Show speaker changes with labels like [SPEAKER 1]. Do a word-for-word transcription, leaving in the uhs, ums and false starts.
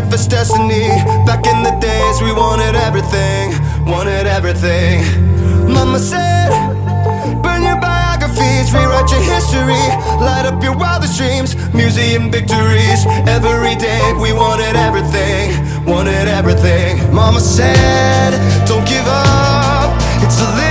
[SPEAKER 1] manifest destiny. Back in the days we wanted everything, wanted everything. Mama said, burn your biographies, rewrite your history, light up your wildest dreams, museum victories. Every day we wanted everything, wanted everything. Mama said, don't give up, it's a